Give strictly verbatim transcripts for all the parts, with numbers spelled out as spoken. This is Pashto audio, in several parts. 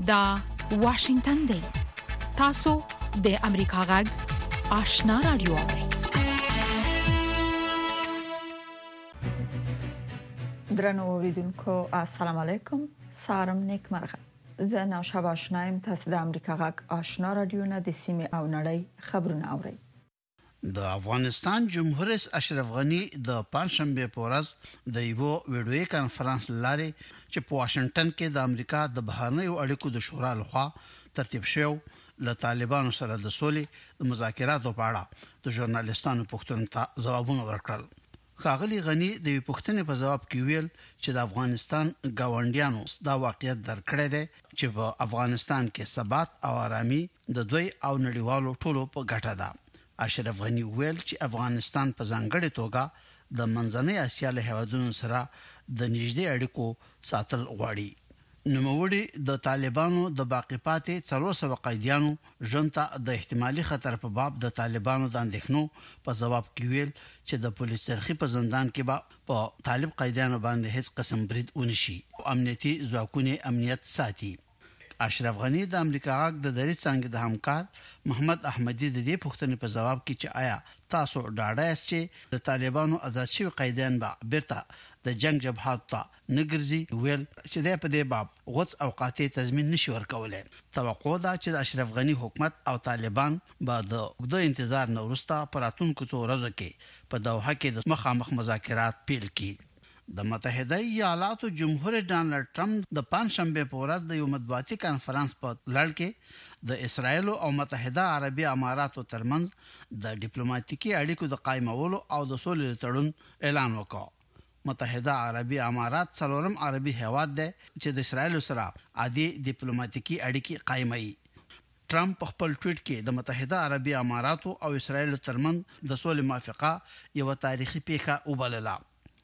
دا واشنگتن دی. تاسو د امریکا غږ آشنا رادیو. درنو اوریدونکو السلام علیکم. سارم نیک مرغه. زه نوشابه آشنایم. تاسو د امریکا غږ آشنا رادیو نه د سیمې او نړۍ خبرونه اورئ. د افغانستان جمهور رئیس اشرف غنی د پنځشنبه په ورځ د یو ویډیوي کانفرنس لاري چې په واشنگټن کې د امریکا د بهرنیو اړیکو د شورا لخوا ترتیب شو له طالبانو سره د سولې د مذاکراتو په اړه د ژورنالیستانو پوښتنو ته ځوابونه ورکړل. ښاغلي غنی د پوښتنې په جواب کې ویل چې د افغانستان ګاونډیانو دا واقعیت درکړی دی چې په افغانستان کې ثبات او آرامي د دوی او نړیوالو ټولو په ګټه ده. اشرف غنی ویل چې افغانستان په ځانګړې توګه د منځنۍ اسیا له هیوادونو سره د نږدې اړیکو ساتل غواړي. نوموړي د طالبانو د باقی پاتې څلور سوه قیدیانو ژوند ته د احتمالي خطر په باب د طالبانو د اندېښنو په جواب کې ویل چې د پولیس چرخي په زندان کې به په طالب قیدیانو باندې هیڅ قسم برید ونشي او امنیتي ځواکونه امنیت ساتي. اشرف غنی د امریکا غږ د دری څنګه د همکار محمد احمدی د دې پوښتنې په جواب کې چې آیا تاسو ډاډه یاست چې د طالبانو آزاد شوی قیدیان به بیرته د جنگ جبهات ته نګرځي ویل چې د په دې باب غوڅ او قاطع تضمین نشي ورکولای. توقع ده چې د اشرف غنی حکومت او طالبان به د وګړو انتظار نه وروسته پراتونکو څو ورځې کې په دوحه کې د مخامخ مذاکرات پیل کړي. د متحده ایالاتو جمهور ډانلډ ټرمپ د پنځشنبه په ورځ د یو مطبوعاتي کانفرنس په لړ کې د اسرایل او متحده عربي اماراتو ترمنځ د ډیپلوماټیکي اړیکو د قائمولو او د سولې تړون اعلان وکړ. متحده عربي امارات څلورم عربي هیواد دی چې د اسرایل سره عادي ډیپلوماټیکي اړیکې قائموي. ټرمپ په خپل ټویټ کې د متحده عربي اماراتو او اسرایل ترمنځ د سولې موافقه یو تاریخي پیښه وبلله.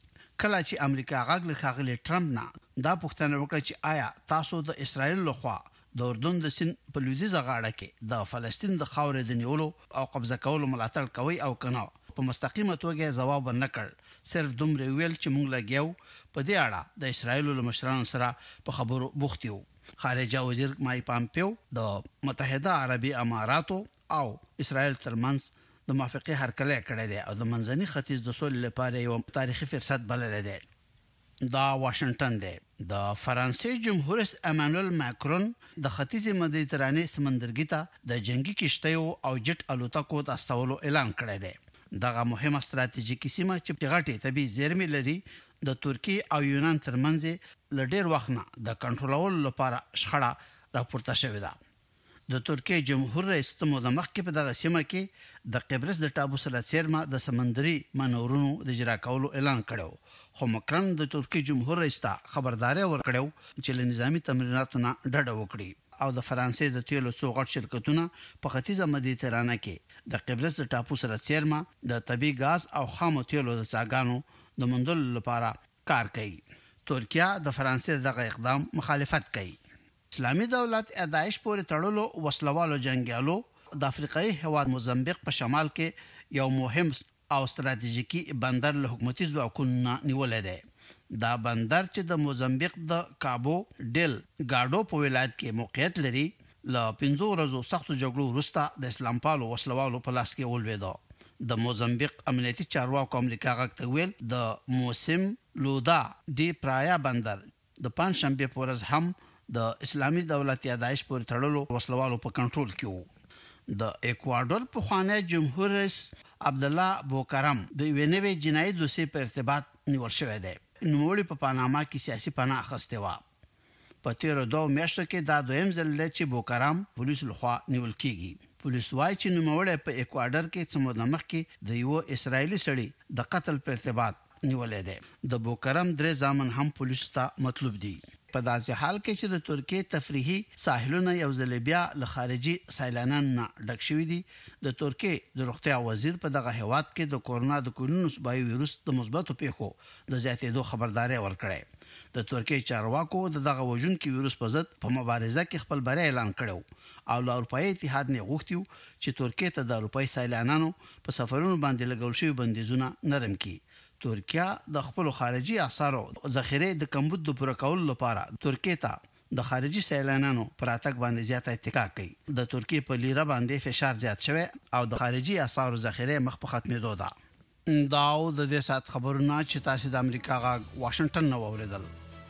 کله چې امریکا غږ له ښاغلي ټرمپ نه دا پوښتنه وکړه چې آیا تاسو د اسرایل لخوا د اردن د سیند په لویدیځه غاړه کې د فلسطین د خاورې د نیولو او قبضه کولو ملاتړ کوي او کنه، په مستقیمه توګه ځواب ورنکړ. صرف دومره ویل چې موږ لګیاو په دې اړه د اسرایل له مشرانو سره په خبرو بوخت یو. خارجه وزیر مای پامپیو د متحده عربي اماراتو او اسرایل ترمنځ د موافقه هرکلی کړی دی او د منځني ختیځ د سولې لپاره یو تاریخي فرصت بلل دی. دا واشنگټن دی. د فرانسې جمهور رئیس امانوئل ماکرون د ختیځ مدیترانې سمندرګي ته د جنگي کشتیو او جټ الوتکو د استولو اعلان کړی دی. دغه مهمه ستراتیژیکي سیمه چې غټي طبي زیرمې لري د ترکیه او یونان ترمنځ ل ډیر وخت نه د کنټرولولو لپاره شخړه راپورته شوې ده. د ترکیه جمهور رئیس سمو د مخکې په دغه سیمه کې د قبرس د ټاپو سره څیرمه د سمندري مانورونو د اجرا کولو اعلان کړو. خو مکرن د ترکیه جمهور رئیس ته خبرداري ورکړو چې له نظامی تمریناتو نه ډډه وکړي او د فرانسې د تیلو څو غټ شرکتونه په ختیځه مدیترانه کې د قبرس د ټاپو سره څیرمه د طبي غاز او خامو تیلو د څاګانو د موندلو لپاره کار کوي. ترکیه د فرانسې دغه اقدام مخالفت کوي. اسلامي دولت داعش پورې تړلو وسلوالو جنگیالو د افریقایي هیواد موزمبیق په شمال کې یو مهم او ستراتیژیکي بندر له حکومتي ځواکونو نیولې دی. دا بندر چې د موزمبیق د کابو ډیل گاډو په ولایت کې موقعیت لري له پنځو ورځو سختو جګړو وروسته د اسلام پالو وسلوالو په لاس کې ولوېده. د موزمبیق امنیتي چارواکو امریکا غږ ته ویل د موسم لودا دی پرایا بندر د پنځشنبه په ورځ هم د اسلامي دولت داعش پورې تړلو وسلوالو په کنټرول کې وو. د ایکوادور په خوانه جمهور رئیس عبد الله بوکارم د وینوي جنایي دوسیې په ارتباط نیول شوی دی. نوموړي په پاناما کې سیاسي پناه اخیستې و. په تیرو دوه میاشتو کې دا دویم ځل دی چې بوکارم پولیس لخوا نیول کیږي. پولیس وايي چې نوموړی په ایکوادور کې څه موده مخکې د یو اسرایلی سړي د قتل په ارتباط نیولې ده. د بوکارم درې ځامن هم پولیس ته مطلوب دي. په داسې حال کې چې د ترکیه تفریحي ساحلونه یو ځل بیا له خارجي سیلانیانو نه ډک شوي دي. د ترکیه د روغتیا وزیر په دغه هیواد کې د کورونا د کورونو سبای وایروس د مثبتو پیښو د زیاتېدو خبرداري ورکړې. د ترکیه چارواکو د دغه وژونکي وایروس په ضد په مبارزه کې خپل بری اعلان کړو او له اروپאי اتحاد نه غوښتیو چې ترکیه ته د اروپאי سیلانیانو په سفرونو باندې لګول شوی بندیزونه نرم کړي. ترکیه د خپل خارجي اسعارو ذخیره د کمبود د پوره کولو لپاره ترکیه ته د خارجي سیلانانو پر اتک باندې زیاته اتکا کوي. د ترکیه په لیره باندې فشار زیات شوی او د خارجي اسعارو ذخیره مخ په ختمېدو ده. دا او د دې سات خبرونه چې تاسو د امریکا غاګ واشنگټن نو اوریدل.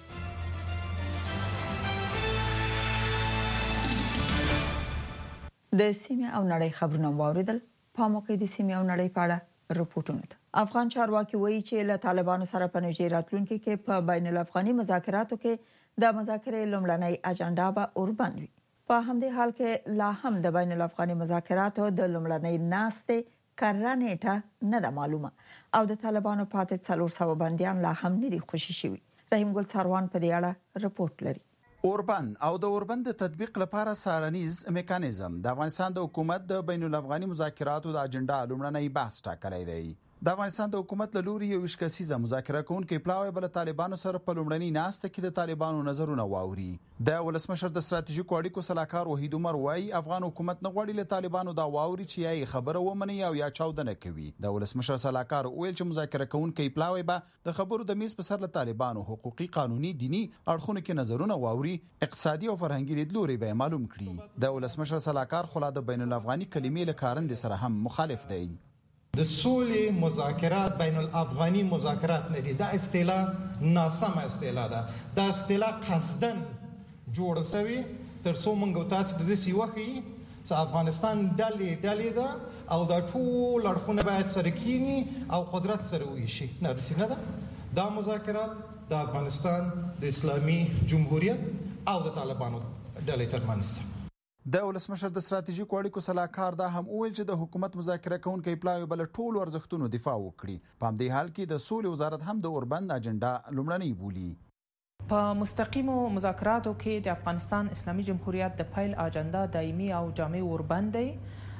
د سیمه او نړۍ خبرونه واوریدل. په موقع د سیمه او نړۍ په اړه رپورټونه ده. افغان چارواکي وایي چې له طالبانو سره په نږدې راتلونکي کې په بین الافغاني مذاکراتو کې د مذاکرې لومړنۍ اجنډا به اوربند وي. په همدې حال کې لا هم د بین الافغاني مذاکراتو د لومړنۍ ناستې کره نیټه نه ده معلومه او د طالبانو پاتې څلور سوه بندیان لا هم نه دي خوشي شوي. رحیم ګل څاروان په دې اړه رپورټ لري. اوربند او د اوربند د تطبیق لپاره سارنیز میکانیزم د افغانستان د حکومت د بین الافغاني مذاکراتو د اجنډا لومړنۍ بحث ټاکلی دی. د افغانستان د حکومت له لوري یو شکسیزه مذاکره کوونکی پلاوی بل طالبانو سره په لومړنۍ ناسته کې د طالبانو نظرونه واوري. د ولسمشر د ستراتیژیکو اړیکو صلاحکار وحید عمر وایي افغان حکومت نه غواړي له طالبانو دا واوري چې یا خبره ومني او یا چاودنه کوي. د ولسمشر صلاحکار ویل چې مذاکره کوونکی پلاوی به د خبرو د میز په سر له طالبانو حقوقي قانوني دینی اړخونو کې نظرونه واوري، اقتصادي او فرهنګي لیدلوري به معلوم کړي. د ولسمشر صلاحکار خلا د بین الافغاني کلمې له کارند سره هم مخالف دی. د سولې مذاکرات بین الافغاني مذاکرات نه دي. دا اصطلاح ناسمه اصطلاح ده. دا اصطلاح قصدن جوړ شوی تر څو موږ تاسو د دې سیوخي چې افغانستان ډلې ډلې ده او دا ټول اړخونه باید سره کینی او قدرت سره ویشي. نه د سینه ده. دا مذاکرات د افغانستان د اسلامي جمهوریت او د طالبانو ډلې ترمنځ ده. د ولسمشر د ستراتیژیکو اړیکو صلاحکار دا هم وویل چې د حکومت مذاکره کوونکی پلاوی بل ټولو ارزښتونو دفاع وکړي. په همدې حال کې د سولې وزارت هم د اوربند اجنډا لومړنۍ بولي. په مستقیمو مذاکراتو کې د افغانستان اسلامي جمهوریت د پیل اجنډا دایمي او جامع اوربند دی.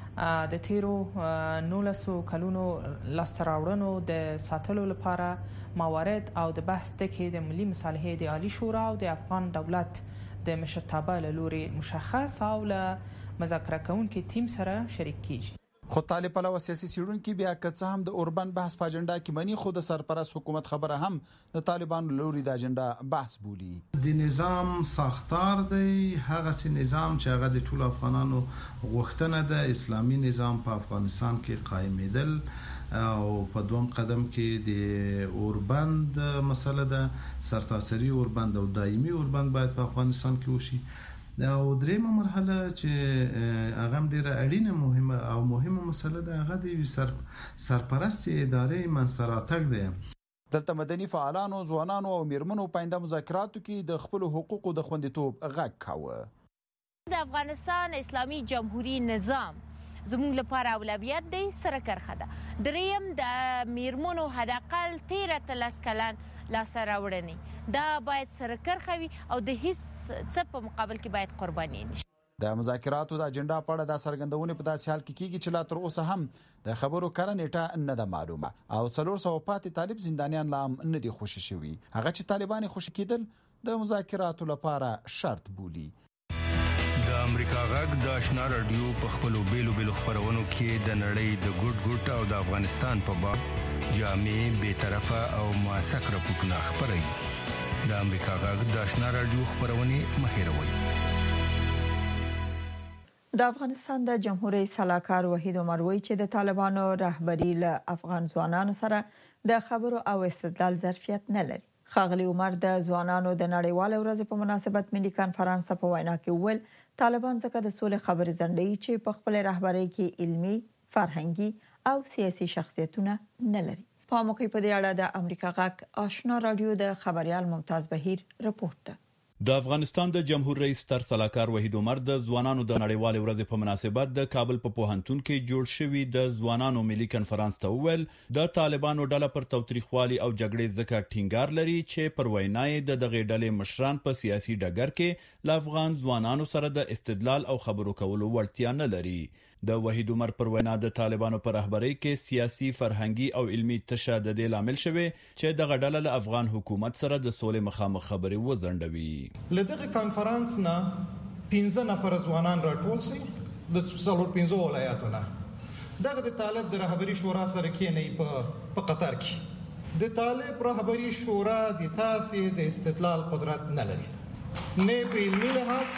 د تیرو نولسو کلونو لاسته راوړنو د ساتلو لپاره موارد او د بحث ټکي د ملي مصالحې د عالی شورا او د افغان دولت د مشرتابه له لوري مشخص او له مذاکره کوونکي ټیم سره شریک کیږي. خو طالب پلوه سیاسي سیړونکو بیا که څه هم د اوربند بحث په اجنډا کې مني، خو د سرپرست حکومت خبره هم د طالبانو له لوري د اجنډا بحث بولي. د نظام ساختار دی، هغه سي نظام چې هغه د ټولو افغانانو غوښتنه ده. اسلامي نظام په افغانستان کې قائمېدل او په دوم قدم کې د اوربند مسله ده. سرتاسري اوربند او دایمي اوربند باید په افغانستان کې وشي. او دریمه مرحله چې هغه ډیره اړینه مهمه او مهمه مسله ده، هغه د سر سرپرست ادارې منصراتک ده. دلته مدني فعالانو، ځوانانو او میرمنو په آینده مذاکراتو کې د خپل حقوقو د خوندیتوب غږ کاوه. د افغانستان اسلامي جمهوریت نظام زموږ لپاره اولویت دی، سره کرخه ده. دریم د میرمنو حداقل تیره تلس کلن لاسته راوړنې دا باید سره کرخه وي او د هیڅ څه په مقابل کې باید قرباني نشي. د مذاکراتو د اجنډا په اړه د څرګندونې په داسې حال کې کیږي چې لا تر اوسه هم د خبرو کره نیټه نه ده معلومه او څلور سوه پاتې طالب زندانیان لا هم نه دي خوشي شوي. هغه چې طالبان خوشي کېدل د مذاکراتو لپاره شرط بولي. د امریکا غږ د آشنا رادیو په خپلو بیلو بیلو خبرونو کې د نړۍ د ګوټ ګوټ او د افغانستان په باب جامع، بې طرفه او موثق راپورټونه خپروي. د امریکا غږ د آشنا رادیو خبرونه مه هېروئ. د افغانستان د جمهوریت صلاحکار وحید عمر وایي چې د طالبانو رهبری له افغان ځوانانو سره د خبرو او استدلال ظرفیت نه لري. ښاغلي عمر د ځوانانو د نړیوال ورځ په مناسبت ملي کانفرنس په وینا کې وویل طالبان ځکه د سولې خبرې ځنډوي چې په خپل رهبری کې علمي، فرهنګي او سیاسي شخصیتونه نه لري. په موقع په دې اړه د امریکا غږ آشنا رادیو د خبريال ممتاز بهیر رپورټ ده. د افغانستان د جمهور رئیس ستر سلاکار وحید عمر د ځوانانو د نړیوال ورځ په مناسبت د کابل په پوهنتون کې جوړ شوی د ځوانانو ملي کانفرنس ته وویل د طالبانو ډله پر توتریخوالي او جګړې ځکه ټینګار لري چې پر وینای د دغه ډلې مشران په سیاسي ډګر کې ل افغان ځوانانو سره د استدلال او خبرو کولو وړتیا نه لري. د وحید عمر پر وینا د طالبانو پر رهبری کې سیاسي، فرهنګي او علمي تشدد لامل شوی چې دغه ډله له افغان حکومت سره د سولې مخامخ خبرې وزندوي. لدغه کانفرنس نه پنځه نفر ځوانان راټول شي د څلور پنځه ولایتونو. دغه د طالب د رهبری شورا سره کېنی په په قطر کې د طالب رهبری شورا د تاسې د استدلال قدرت نه لري. نه په علمي لحاظ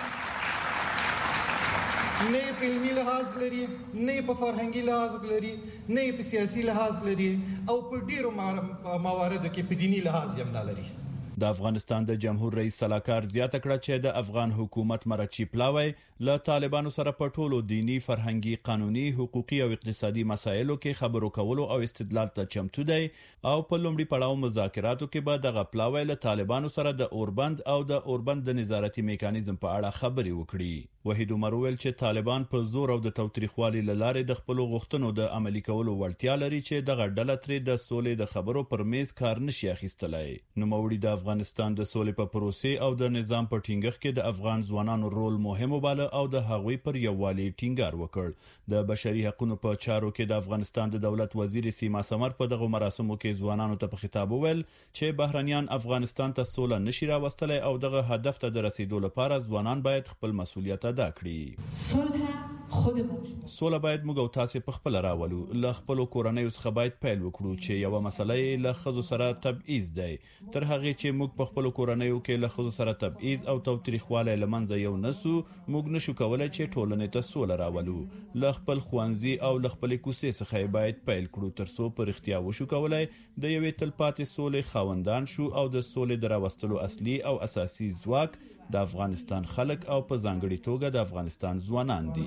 نه په علمي لحاظ لري، نه په فرهنګي لحاظ لري، نه په سیاسي لحاظ لري او په ډیرو مواردو کې په دینی لحاظ هم نه لري. د افغانستان د جمهور رئیس سلاکار زیاته کړه چې د افغان حکومت مرچی پلاوی له طالبانو سره په ټولو دینی، فرهنګي، قانوني، حقوقي او اقتصادي مسایلو کې خبرو کولو او استدلال ته چمتو دی او په لومړي پړاو مذاکراتو کې به دغه پلاوی له طالبانو سره د اوربند او د اوربند د نظارتي میکانیزم په اړه خبرې وکړي. وحید عمر ویل چې طالبان په زور او د توتریخوالي لاره د خپل غوښتنو د عملي کولو وړتیا لري چې دغه ډله ترې د سولې د خبرو پر میز کار نشي اخیستلای. نو موري د افغانستان د سولې په پروسې او د نظام په ټینګښت کې د افغان ځوانانو رول مهم وباله او د هغوی پر یووالي ټینګار وکړ. د بشري حقوقو په چارو کې د افغانستان د دولت وزیر سیما سمر په دغه مراسمو کې ځوانانو ته په خطاب وویل چې بهرنیان افغانستان ته سوله نشي راوستلای او دغه هدف ته د رسیدو لپاره ځوانان باید خپل مسؤلیت ادا کړي. سوله باید موږ او تاسو په خپل راولو، له خپل کورنۍ څخه باید پیل وکړو چې یو مسله له خزو سره تبعیض دی. تر هغه چې موږ په خپل کورنۍ کې له خزو سره تبعیض او توتریخواله لمنځه یو نسو، موږ نشو کولای چې ټولنې ته سوله راولو. له خپل خوانزي او له خپل کوڅې څخه باید پیل کړو ترڅو پر اختیا وشو کولای د یوې تلپاتې سولې خاوندان شو او د سولې دراوستلو اصلي او اساسي ځواک د افغانستان خلک او په ځانګړي توګه د افغانستان ځوانان دي.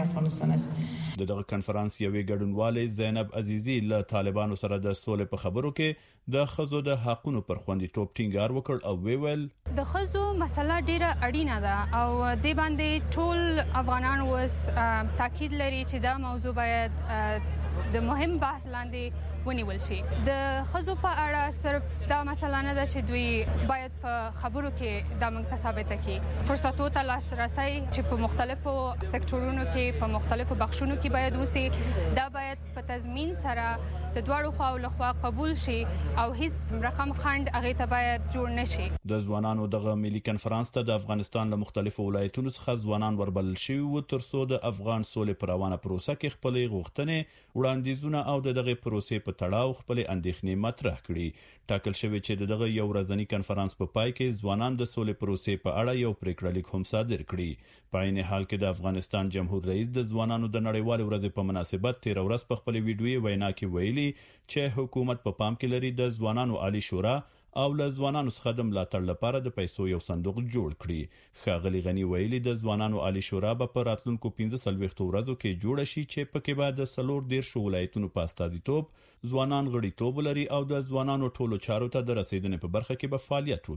د دغه کنفرانس یوې ګډونوالې زینب عزیزی له طالبانو سره د سولې په خبرو کې د خزو د حقونو پر خوندیتوب ټینګار وکړ او ویل د خزو مسله ډیره اړینه ده او د باندې ټول افغانان اوس تاکید لري چې دا موضوع باید د مهم بحث لاندې ونیول شي. د خزو په اړه صرف دا مسله نه ده چې دوی باید په خبرو کې د موږ ثابت کړي، فرصتونو ته لاسرسي چې په مختلفو سکتورونو کې په مختلفو بخشونو کې باید وسی، دا باید په تضمین سره د دواړو خواو لخوا قبول شي او هیڅ رقم خند هغه ته باید جوړ نشي. د ځوانانو دغه ملي کنفرانس ته د افغانستان له مختلفو ولایتونو څخه ځوانان وربلل شوي وو ترڅو د افغان سولې پر روانه پروسه کې خپلې غوښتنې، وړاندیزونه او د دغه پروسې په تړاو خپل اندېښنې مطرح کړي. ټاکل شوی چې دغه یو ورځنی کنفرانس په پای کې ځوانان د سولې پروسې په اړه یو پریکړه لیک هم صادر کړي. په عین حال کې د افغانستان جمهور رئیس د ځوانانو د نړیوال ورځې په مناسبت تیر ورځ په خپل ویډیوي وینا کې ویلي چې حکومت په پام کې لري د ځوانانو عالی شورا او له ځوانانو څخه د ملاتړ لپاره د پیسو یو صندوق جوړ کړي. ښاغلي غنی ویلي د ځوانانو عالی شورا به په راتلونکو پنځه څلوېښتو ورځو کې جوړ شي چې پکې به د څلور دېرشو ولایتونو په استازیتوب ځوانان غړیتوب لري او د ځوانانو ټولو چارو ته د رسیدنې په برخه کې به فعالیت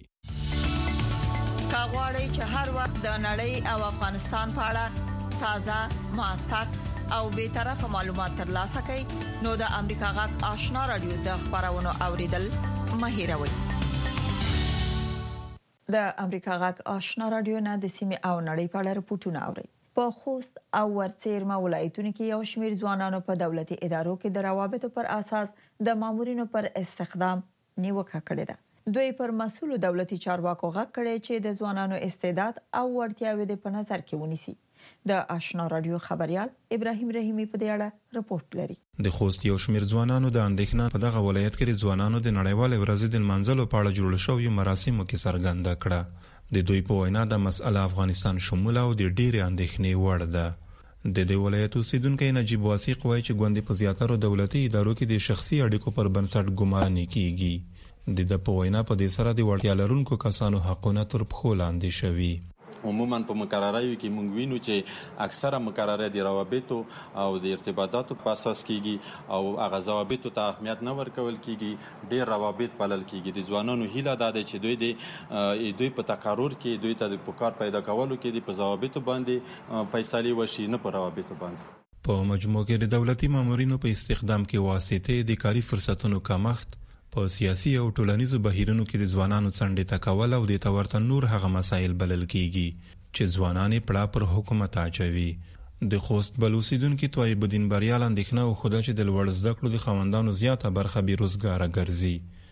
وکړي. کاغوري چې هر وخت د نړۍ او افغانستان په اړه تازه، موثق او به طرفه معلومات ترلاسه کړئ نو د امریکا غږ آشنا رادیو د خبرونو اوریدل مهیروي. د امریکا غږ آشنا رادیو نه د سیمه او نړۍ په اړه راپورټونه اوري. په خوست او ورڅیرمه ولایتونو کې یو شمېر ځوانانو په دولتي ادارو کې د روابطو پر اساس د مامورینو پر استخدام نیوکه کړې ده. دوی پر مسؤل دولتي چارواکو غږ کړي چې د ځوانانو استعداد او وړتیاوې د په نظر کې ونیسي. د آشنا رادیو خبريال ابراهيم رحیمي په دې اړه رپورت لري. د خوست یو شمېر ځوانانو د اندېښنه په دغه ولایت کې د ځوانانو د نړیوال ورځې د منځلو په اړه جوړ شوی مراسمو کې څرګنده کړه. د دوی په وینا د مسأله افغانستان شمول او د ډېرې اندېښنې وړ ده. د دې ولایت اوسیدونکو نجیب واسق وایي چې ګوندې په زیاتره دولتي ادارو کې د شخصي اړیکو پر بنسټ ګمان کیږي. د د په وینا په دې سره د وړتیا لرونکو کسانو حقونه تر پښو لاندې شوي. عموما په مقررایو کې موږ وینو چې اکثره مقرره د روابطو او د ارتباطاتو په اساس کیږي او هغه ضوابطو ته اهمیت نه ورکول کیږي، ډېر روابط پالل کیږي. د ځوانانو هیله دا ده چې دوی د دوی په تقرر کې دوی ته د پکار پیدا کولو کې د په ضوابطو باندې فیصله وشي، نه په روابطو باندې. په مجموع کې د دولتي مامورینو په استخدام کې واسطه، د کاري فرصتونو کمښت، په سیاسي او ټولنیزو بهیرونو کې د ځوانانو څنډې تکول او د تورته نور هغه مسایل بلل کیږي چې ځوانانې پړه پر حکومت اچوي. د خوست بلوسیدونکو طیب الدین بریال اندېښنه وښوده چې د لوړ زده کړو د خاوندانو زیاته برخه بیروزګاره ګرځي.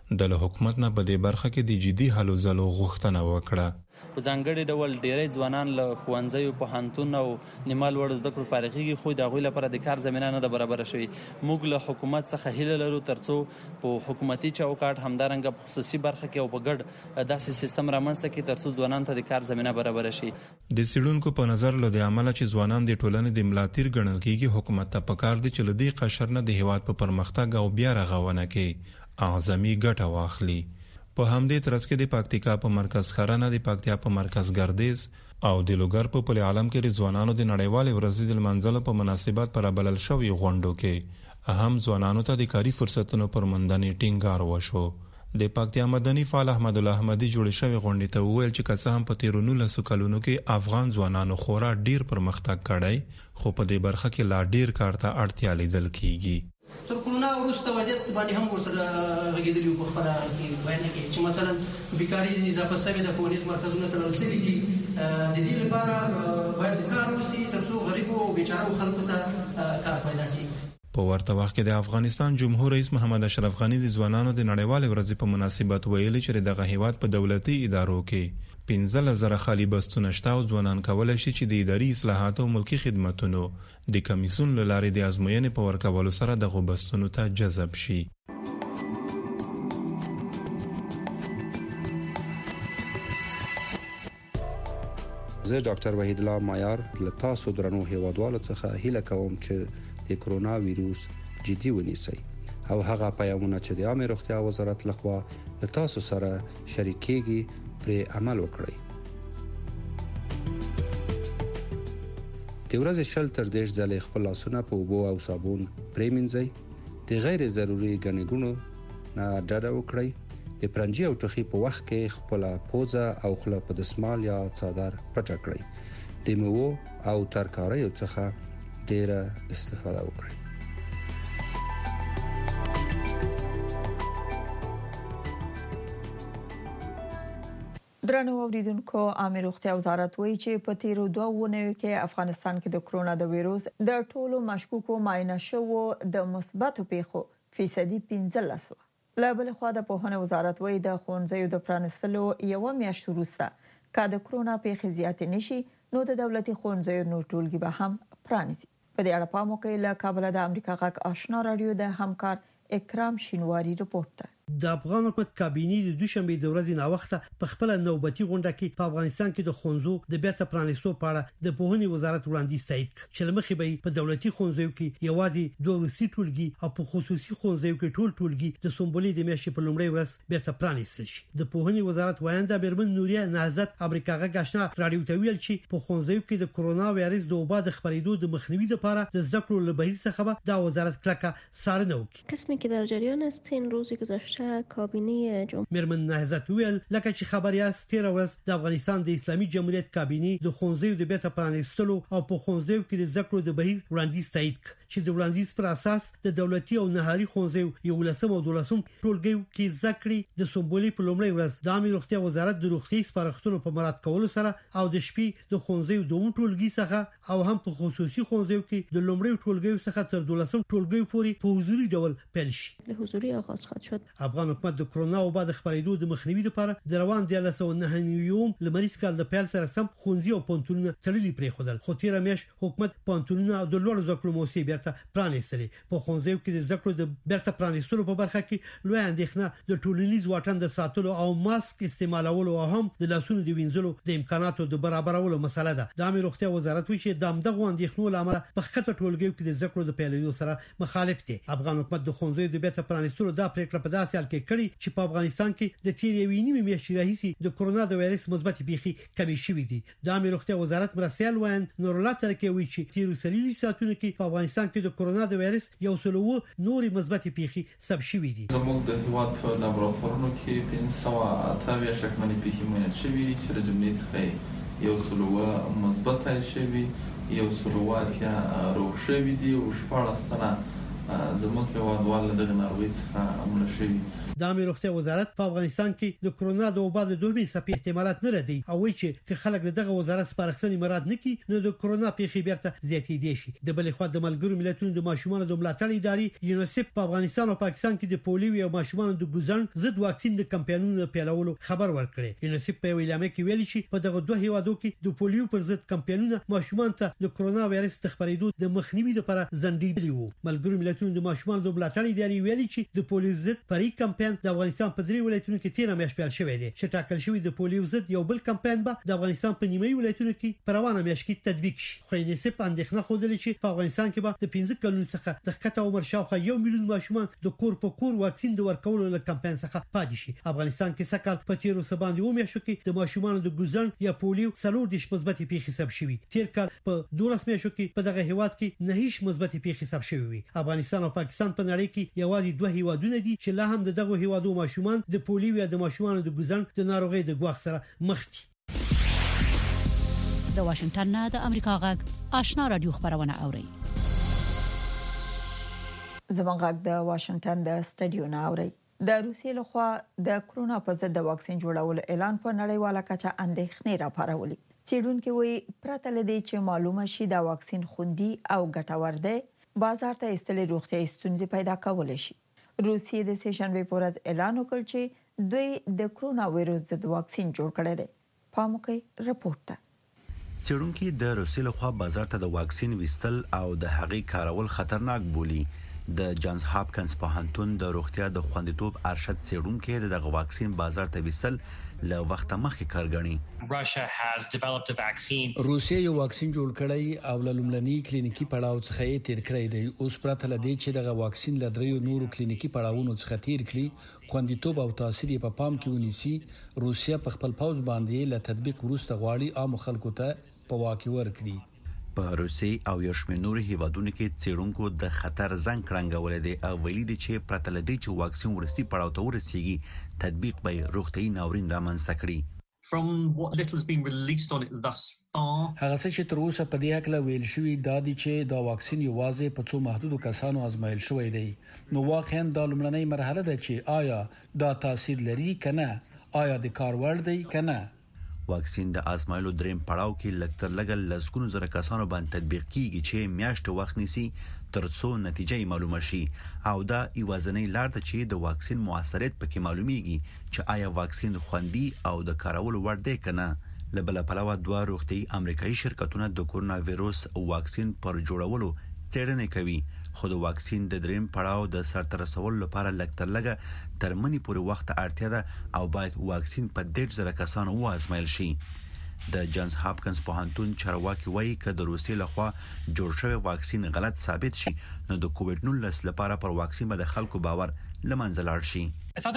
د حکومت نه په دې برخه کې د جدي حل زلو غوښتنه وکړه. په ځانګړي ډول ډېری ځوانان له ښوونځیو پوهنتون او نیمه لوړو زده کړو فارغېږي، خو د هغوی لپاره د کار زمینه نه ده برابره شوې. موږ له حکومت څخه هیله لرو ترڅو په حکومتي چوکاټ همدارنګه په خصوصي برخه کې او په ګډ داسې سیستم رامنځته کړي ترڅو ځوانانو ته د کار زمینه برابره شي. د څېړونکو په نظر له دې عمله چې ځوانان د ټولنې د ملا تیر ګڼل کېږي، حکومت ته پکار دی چې له دې قشر نه د هېواد په پرمختګ او بیا رغونه کې اعظمي ګټه واخلي. په همدې ترڅ کې د پکتیکا په مرکز خرانه، د پکتیا په مرکز ګردیز او د لوګر په پل عالم کې د ځوانانو د نړیوالې ورځې د لمانځلو په مناسبت پر بلل شوی غونډو کې اهم ځوانانو ته د کاري فرصتونو پر موندنې ټینګار وشو. د پکتیا مدني فعال احمد الله احمدي جوړ شوی غونډې ته وویل چې که څه هم په تیرو نولسو کلونو کې افغان ځوانانو خورا ډیر پرمختګ کړی، خو په دې برخه کې لا ډیر کار ته اړتیا لیدل کیږي. تر کورونا وروسته وضعیت باندې هم ورسره غږېدلي وو په خپله کې بیان کې چې مثلا بیکاري اضافه شوې ده، ښوونیز مرکزونه تړل شوي دي. د دې لپاره باید کار وشي ترڅو غریبو او بیچارو خلکو ته کار پیدا شي. په ورته وخت کې د افغانستان جمهور رئیس محمد اشرف غنی د ځوانانو د نړیوالې ورځې په مناسبت ویلي چې دغه هیواد په دولتي ادارو کې پنځه زره خالي بستونه شته او ځوانان کولی شي چې د اداري اصلاحاتو او ملکي خدماتونو د کمیسیون له لارې د ازموینې په ورکولو سره دغو بستونو ته جذب شي. زه ډاکټر وحید الله مایار له تاسو درنو هیوادوالو څخه هیله کوم چې د کرونا ویروس جدي ونیسئ او هغه پیغامونه چې د عامه روغتیا وزارت لخوا له تاسو سره شریکېږي پرې عمل وکړئ. د ورځې شل تر دېرش ځلې خپل لاسونه په اوبو او صابون پرېمنځئ. د غیر ضروري ګڼې ګوڼو نه ډډه وکړئ. د پرنجي او ټوخي په وخت کې خپله پوزه او خوله په دسمال یا څادر پټه کړئ. د میوو او ترکاریو څخه ډیره استفاده وکړئ. درنو اوریدونکو، عامه روغتیا وزارت وایي چې په تیرو دوه اونیو کې افغانستان کې د کرونا د ویروس د ټولو مشکوکو معاینه شوو د مثبتو پیښو فیصدي پنځلس و. له بل خوا د پوهنې وزارت وایي د ښوونځیو د پرانستلو یوه میاشت وروسته که د کرونا پیښې زیاتې نشي نو د دولتي ښوونځیو نور ټولګي به هم پرانیزي. په دې اړه پام وکړئ. له کابل د امریکا غږ آشنا رادیو د همکار اکرام شینواری رپورټ ده. د افغان حکومت کابینې د دوشنبه د ورځې ناوخته په خپل نوبتي غونډه کې په افغانستان کې د ښوونځو د بیرته پرانیستو په اړه د پوهنې وزارت وړاندیز تایید کړ چې لمخې به په دولتي ښوونځیو کې یوازې دوه روسي ټولګي او په خصوصي ښوونځیو کې ټول ټولګي د سمبولې د میاشتې په لومړۍ ورځ بیرته پرانیستل شي. د پوهنې وزارت وایانده بیرمن نوریه نهضت امریکا غږ آشنا رادیو ته ویل چې په ښوونځیو کې د کرونا وایرس د وبا د خپرېدو د مخنیوي لپاره د زده کړو له بهیر څخه به د وزارت کلکه څارنه وکړي. قسمی که در جریان است این روز گذشته کابینه میرمن نهضت ویل لکه چې خبر یاست تیر ورځ د افغانستان د اسلامي جمهوریت کابینې د ښوونځیو د بیرته پرانیستلو او په ښوونځیو کې د زده کړو د بهیر وړاندیز تایید کړ چې د وړاندیز پر اساس د دولتي او نهاري ښوونځیو یو لسم او دولسم ټولګیو کې زده کړې د سمبولې په لومړۍ ورځ د عامه روغتیا وزارت د روغتي سپارښتنو په مراعات کولو سره او د شپې د ښوونځیو دوم ټولګي څخه او هم په خصوصي ښوونځیو کې د لومړۍ ټولګیو څخه تر دولسم ټولګیو پورې په حضوري ډول پیل شي. له حضوري آغاز خواهد شد. افغان حکومت د کرونا وبا د خپرېدو د مخنیوي لپاره د روان د لسو نه نیوم لمریز کال د پیل سره سم ښوونځي او پونتونونه تړلي پرې خودل. خو تیر میاشت حکومت پونتونونه د لوړ زده کړو موسسې بیرته پرانیستلې. په ښوونځیو کې د زده کړو د بیرته پرانیستلو په برخه کې لوی اندېښنه د ټولنیز واټن د ساتلو او ماسک استعمالولو او هم د لاسونو د وینځلو د امکاناتو د برابرولو مسله ده. د عامه روغتیا وزارت وایي چې د همدغو اندېښنو لامل په خطر ټولګیو کې د زده کړو د پیلېدو سره مخالف دي. افغان حکومت د ښوونځیو د بیرته پرانیستلو دا پریکړه په داسې حال کې کړې چې په افغانستان کې د تیر یوې نیمې میاشتې راهیسې د کرونا د وایرس مثبت پیښې کمې شوې دي. د عامه روغتیا وزارت مرستیال وایي نور الله ترکي وایي چې تیر څلوي ساعتونو کې په افغانستان کې د کرونا د وایرس یو سلو نورې مثبت پیښې ثبت شوې دي. زموږ د هیواد په لابراتوارونو کې پنځه سوه اته اویا شکمنې پیښې معاینه شوي چې له جملې څخه یو سلو مثبت تایید شوي، یو سلو اتیا روغ شوي دي او شپاړس تنه زموږ هیوادوال دغه ناروغي څخه مړه شوي. د عامه روغتیا وزارت په افغانستان کې د کرونا د وبا د دومره څپې احتمالات نه لري او وایي چې که خلک دغه وزارت سپارښتنې مراد نکړي نو د کرونا پیښې بیرته زیاتېدای شي. د بلې خوا د ملګرو ملتونو د ماشومانو د ملاتړ ادارې یونیسف په افغانستان او پاکستان کې د پولیو او ماشومانو د ګوزن ضد واکسین د کمپاینونو پیلولو خبر ورکړي. یونیسف په ویلامه کې ویلي چې په دغه دوه هیوادو کې د پولیو پر ضد کمپاینونه ماشومان ته د کرونا وایرس د خپرېدو د مخنیوي لپاره ځنډېدلي وو. ملګرو ملتونو د ماشومانو د ملاتړ ادارې ویلي چې د پولیو ضد پرې کمپاین د افغانستان په درې ولایتونو کې تیر میاشت پیل شوی دی چې ټاکل شوی د پولیو ضد یو بل کمپاین به د افغانستان په نیمه ولایتونو کې په روانه میاشت کې تطبیق شي. خو یونیسف اندېښنه خوده چې په افغانستان کې به د پنځه کلونو څخه د ښکته عمر شاوخوا یو میلیون ماشومان د کور په کور واکسین د ورکولو له کمپاین څخه پاتې شي. افغانستان کې سکهال په تیرو سباندې و میاشتو کې د ماشومانو د ګوزن یا پولیو څلور دیش مثبت پیښې حساب شوي. تیر کال په دولس میاشتو کې په دغه هیواد کې نه هیڅ مثبت پیښې حساب شوي وي. افغانستان او پاکستان په نړۍ کې یوازې دوه هیوادونه دي چې لا هم دغه هیوادو ماشومان د پولیو یا د ماشومانو د ګوزن د ناروغي د ګواښ سره مخ دي. د واشنگټن نه د امریکا غږ آشنا رادیو خبرونه اوري. زموږ غږ د واشنگټن د سټډیو نه اوري. د روسیې لخوا د کرونا په ضد د واکسین جوړولو اعلان په نړیواله کچه اندېښنې راپارولې. څېړونکو وایي پرته له دې چې معلومه شي دا واکسین خوندي او ګټور دی بازار ته ایستلې روغتیايي ستونزې پیدا کولای شي. روسیې د سهشنبه په ورځ اعلان وکړ چې دوی د کرونا وایرس ضد واکسین جوړ کړی دی. پاموکي رپورټ ده. څېړونکو د روسیې لخوا بازار ته د واکسین وستل او د هغې کارول خطرناک بولي. د جانز هاپکنز پوهنتون د روغتیا د خوندیتوب ارشد څېړونکو دغه واکسین بازار ته وستل له وخت مخکې کارګنی. روسیې یو واکسین جوړ کړی او له لومړني کلینیکي پړاو څخه یې تیر کړی دی. اوس پرته له دې چې دغه واکسین له دریو نورو کلینیکي پړاوونو څخه تیر کړي خوندیتوب او تاثیر یې په پام کې ونیسي. روسیه په خپل پوز باندې له تطبیق وروسته غواړي عام خلکو ته په واقع ورکړي. په روسي او یو شمېر نورو هیوادونو کې څېړونکو د خطر زنګ کړنګولې دي او ویلي دي چې پرته له دې چې واکسین ورستي پړاو ته ورسیږي تطبیق به روغتيایي ناورین رامنځته کړي. From what little has been released on it thus far, هغه څه چې تر اوسه په دې اړه ویل شوی دا دی چې دا واکسین یوازې په څو محدودو کسانو آزمایل شوی دی. نو واقعا دا لومړنۍ مرحله ده چې آیا دا تاثیر لري کنه، آیا د کار وړ دی کنه. واکسین د آزمایلو دریم پړاو کې لکتر لګل لسګونو زره کسانو باندې تطبیق کیږي چې میاشتو وخت نیسي ترڅو نتیجه معلومه شي او دا ایوازنۍ لار ده چې د واکسین موثریت پکې معلومیږي چې آیا واکسین خوندي او د کارولو وړ دی کنه. لبل پلوه دوه روغتي امریکایي شرکتونه د کرونا وایرس واکسین پر جوړولو څېړنې کوي. خو د واکسین د دریم پړاو د سرته رسولو لپاره لکتر لګه تر منی پورې وخت اړتیا ده او باید واکسین په ډېر زره کسانو وازمایل شي. د جانز هاپکنز پوهنتون چارواکي وایي چې د روسیې لخوا جوړ شوی واکسین غلط ثابت شي نو د کووډ نولس لپاره پر واکسین به د خلکو باور لمنځه لاړ شي.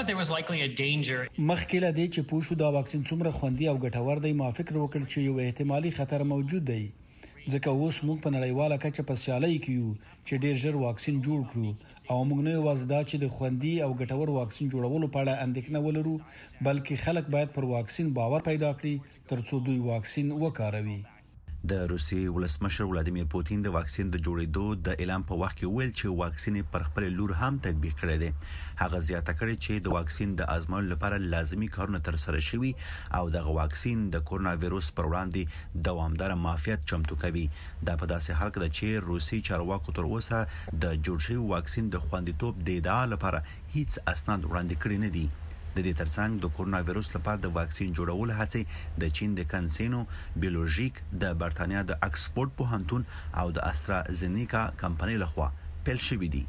مخکې له دې چې پوه شو دا واکسین څومره خوندي او ګټور دی ما فکر وکړ چې یو احتمالي خطر موجود دی. ځکه اوس موږ په نړیواله کچه په سیالۍ کې یو چې ډېر ژر واکسین جوړ کړو او موږ نه یوازې دا چې د خوندي او ګټور واکسین جوړولو په اړه اندېښنه ولرو بلکې خلک باید پر واکسین باور پیدا کړي ترڅو دوی واکسین وکاروي. د روسي ولسمشر ولادیمیر پوتین د واکسین د جوړېدو د اعلان په وخت کې ویل چې واکسین پر خپل لور هم تطبیق کړی دی. هغه زیاته کړې چې د واکسین د آزمایلو لپاره لازمي کارونه تر سره شوي او د واکسین د کرونا وایرس پر وړاندې دوامدار معافیت چمتو کوي. دا په داسې حال کې ده چې روسي چارواکو تر اوسه د جوړ شوي واکسین د خوندیتوب د ادعا لپاره هیڅ اسناد وړاندې کړي نه دي. د دې ترڅنګ د کرونا وایرس لپاره د واکسین جوړولو هڅې د چین د کانسینو بیولوژیک د برتانیا د اکسفورد پوهنتون او د استرازینیکا کمپنۍ لخوا پیل شوې دي.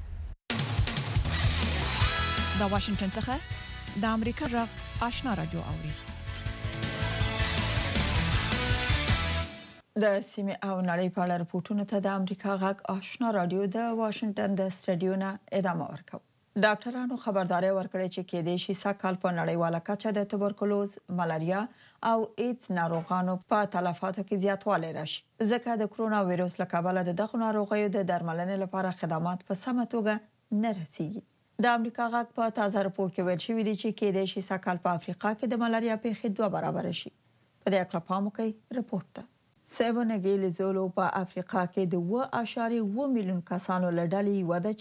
د واشنگټن څخه د امریکا غږ آشنا رادیو اوري. د سیمه او نړۍ په اړه راپورټونو ته د امریکا غږ آشنا رادیو د واشنگټن د سټډیو نه ادامه ورکوي. ډاکټرانو خبرداري ورکړې چې کې د شي ساکال په نړیواله کچه د توبرکلوز، ملاریا او ایډز ناروغانو په تلفاتو کې زیاتوالی راشي. ځکه د کرونا وایرس له کبله د دغه ناروغیو د درملنې لپاره خدمات په سمه توګه نه رسیږي. د امریکا غږ په تازه راپور کې ویل شوی دی چې کې د شي ساکال په افریقا کې د ملاریا پیښې دوه برابر شي. په دې اړه پام وکړئ راپور ته. سیبونګیل زولو په افریقا کې د و اشاری و میلیون کسانو لړلې و ده چې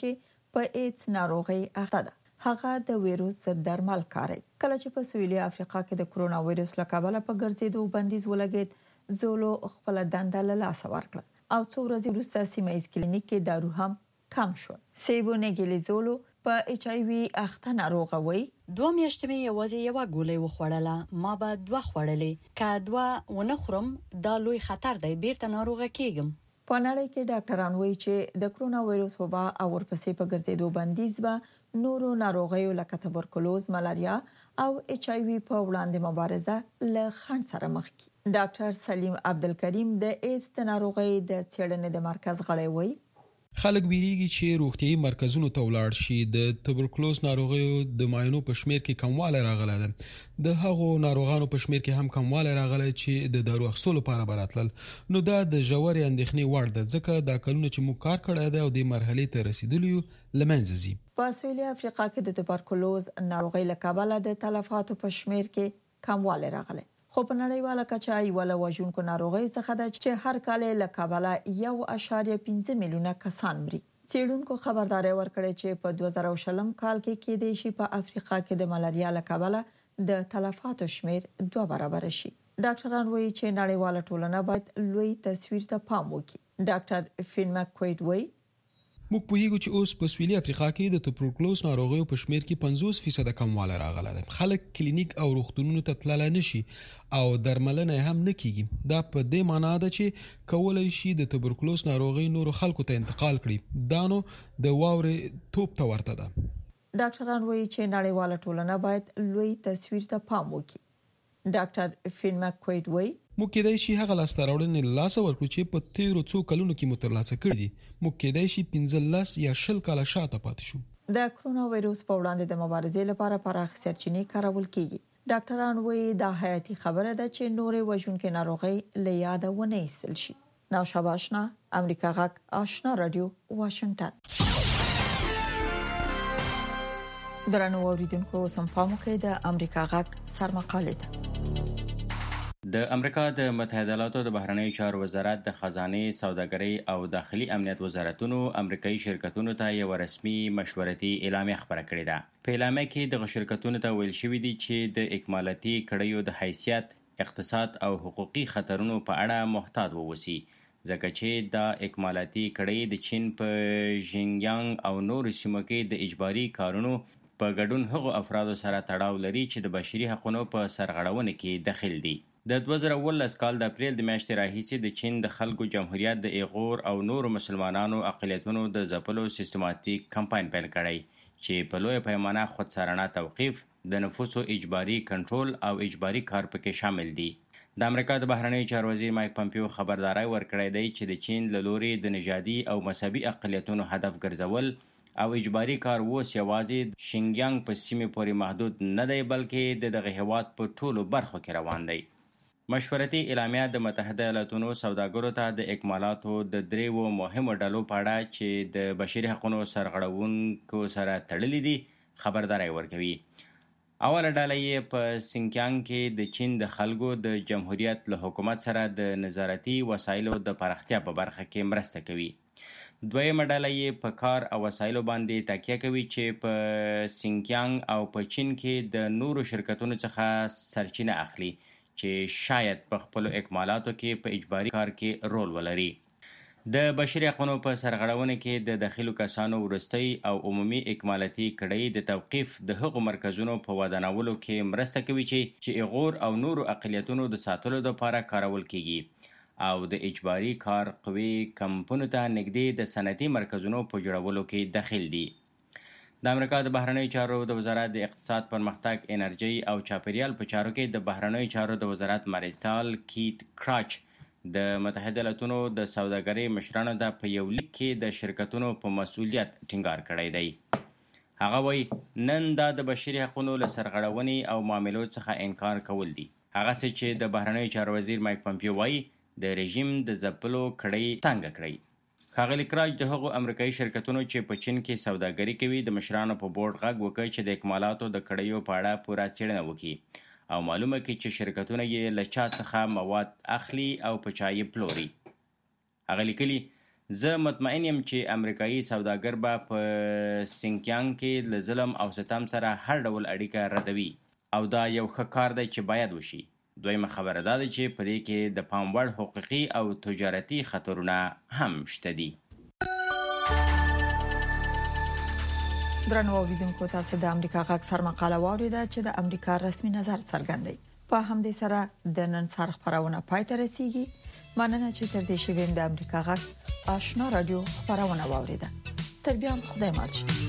په ایډز ناروغي اخته ده. هغه د وایروس ضد درمل کاروي. کله چې په سویلي افریقا کې د کرونا وایروس له کبله په ګرځېدو بندیز ولګید، زولو خپل دنده له لاسه ورکړه او څو ورځې وروسته سیمه ایز کلینیک کې دارو هم کم شو. سیبونه ګلیزولو په ایچ آی وی اخته ناروغه وي. دوه میاشتې مې یوازې یو ګولۍ وخوړله، ما به دوه خوړلې، که دوه ونه خورم دا لوی خطر دی، بیرته ناروغه کېږم. په نړۍ کې ډاکټران وایي چې د کرونا وایروس وبا او ورپسې په ګرځېدو بندیز به نورو ناروغیو لکه تبرکلوز، ملاریا او ایچ آی وی په وړاندې مبارزه له خنډ سره مخ کی. ډاکټر سلیم عبدالکریم د ایډز د ناروغۍ د څېړنې د مرکز غړی وایي خلک بیریږي چې روغتيایي مرکزونو ته ولاړ شي. د تبرکلوز ناروغیو د معاینو په شمیر کې کموالی راغلی ده. د هغو ناروغانو په شمیر کې هم کموالی راغلی چې د دارو اخیستلو لپاره براتلل. نو دا د ژورې اندېښنې وړ ده، ځکه دا کلونه چې موږ کار کړی دی او د مرحلې ته رسیدلی یو لمنځه ځي. په سویلي افریقا کې د تبرکلوز ناروغۍ له کبله د تلفاتو په شمیر کې کموالی راغلی. خو په نړیواله کچه یو له وژونکو ناروغۍ څخه ده چې هر کال له کبله یو اعشاریه پنځه میلیونه کسان مري. څېړونکو خبرداري ورکړې چې په دوه زره شلم کال کې کې د شي په افریقا کې د ملاریا له کبله د تلفاتو شمیر دوه برابر شي. ډاکټران وایي چې نړیواله ټولنه باید لوی تصویر ته پام وکړي. ډاکټر فین مکوید وایي موږ پوهیږو چې اوس په سویلي افریقا کې د تبرکلوز ناروغیو په شمیر کې پنځوس فیصد کموالی راغلی دی. خلک کلینیک او روغتونونو ته تللی نشي او درملنه هم نه کیږي. دا په دې معنی ده چې کولای شي د تبرکلوز ناروغي نورو خلکو ته انتقال کړي. دا نو د واورې توپ ته ورته ده. ډاکټران وایي چې نړیواله ټولنه باید لوی تصویر ته پام وکړي. ډاکټر فین مکوید وایي موږ کېدای شي هغه لاسته راوړنې له لاسه ورکړو چې په تیرو څو کلونو کې مو ترلاسه کړي دي. موږ کېدای شي پنځلس یا شل کاله شاته پاتې شو. د کرونا وایروس په وړاندې د مبارزې لپاره پراخ سرچینې کارول کیږي. ډاکټران وایي دا حیاتي خبره ده چې نورې وژونکې ناروغۍ له یاده ونه ایستل شي. نوشابه آشنا، امریکا غږ آشنا رادیو، واشنگټن. درنو اوریدونکو سم پام وکړئ د امریکا غږ سرمقاله ده. د امریکا د متحده ایالاتو د بهرنیو چارو وزارت د خزانه، سوداګرۍ او داخلي امنیت وزارتونو امریکایي شرکتونو ته یو رسمي مشورتي اعلامیه خبره کړې ده. په اعلامیه کې د شرکتونو ته ویل شوی دی چې د اکمالاتي کړیو د حیثیت، اقتصاد او حقوقي خطرونو په اړه محتاط ووسی، ځکه چې د اکمالاتي کړی د چین په ژینګیانګ او نورو سیمو کې د اجباري کارونو په ګډون هغو افرادو سره تړاو لري چې د بشري حقوقو په سرغړونه کې دخیل دي. د دوه زره اوولس کال د اپریل د میاشتې راهیسې د چین د خلکو جمهوریت د ایغور او نورو مسلمانانو اقلیتونو د ځپلو سیستماتیک کمپاین پیل کړی چې په لویه پیمانه خودسرانه توقیف، د نفوسو اجباري کنټرول او اجباري کار پکې شامل دي. د امریکا د بهرنیو چارو وزیر مایک پامپیو خبرداري ورکړې دی چې د چین له لوري د نژادي او مذهبي اقلیتونو هدف ګرځول او اجباري کار اوس یوازې شینګیانګ په سیمې پورې محدود نه دی، بلکې د دغه هیواد په ټولو برخو کې روان دی. مشورتي اعلامیه د متحده ایالاتونو سوداګرو ته د اکمالاتو د دریو مهمو ډلو په اړه چې د بشري حقوقو سرغړونکو سره تړلي دي خبرداري ورکوي. اوله ډله یې په سینګیانګ کې د چین د خلکو د جمهوریت له حکومت سره د نظارتي وسایلو د پراختیا په برخه کې مرسته کوي. دویمه ډله یې په کار او وسایلو باندې تکیه کوي چې په سینګیانګ او په چین کې د نورو شرکتونو څخه سرچینه اخلي چې شاید په خپل اکمالاتو کې په اجباري کار کې رول ولري. د بشري حقوقو په سرغړونه کې د داخلو کسانو ورستي او عمومي اکمالاتي کړۍ د توقيف د هغو مرکزونو په ودانولو کې مرسته کوي چې چې ایغور او نورو اقلیتونو د ساتلو لپاره کارول کیږي او د اجباري کار قوی کمپونو ته نږدې د صنعتي مرکزونو په جوړولو کې داخل دي. د امریکا د بهرنیو چارو د وزارت د اقتصاد، پرمختګ، انرژي او چاپیریال په چارو کې د بهرنیو چارو د وزارت مرستیال کیت کراچ د متحده ایالاتونو د سوداګرۍ مشرانو ته په یو لیک کې د شرکتونو په مسؤلیت ټینګار کړی دی. هغه وایي نن دا د بشري حقوقو له سرغړونې او معاملو څخه انکار کول دي. هغه څه چې د بهرنیو چارو وزیر مایک پامپیو وایي د رژیم د ځپلو کړۍ څنګه کړی. ښاغلي کراچ د هغو امریکایي شرکتونو چې په چین کې سوداګري کوي د مشرانو په بورډ غږ وکړ چې د اکمالاتو د کړیو په اړه پوره څېړنه وکړي او معلومه کړي چې شرکتونه یې له چا څخه مواد اخلي او په چا یې پلوري. هغه لیکلي زه مطمئن یم چې امریکایي سوداګر به په سینکیانګ کې له ظلم او ستم سره هر ډول اړیکه ردوي او دا یو ښه کار دی چې باید وشي. دویمه خبره دا ده چې په دې کې د پام وړ حقوقي او تجارتي خطرونه هم شته دي. درنو اوریدونکو تاسو د امریکا غږ سر مقاله واوریده چې د امریکا رسمي نظر څرګندوي. په همدې سره د نن سر خبرونه پای ته رسیدي. مننه چې تر دې شوین د امریکا غږ آشنا رادیو خبرونه واوریده. تر بیا خدای مال شي.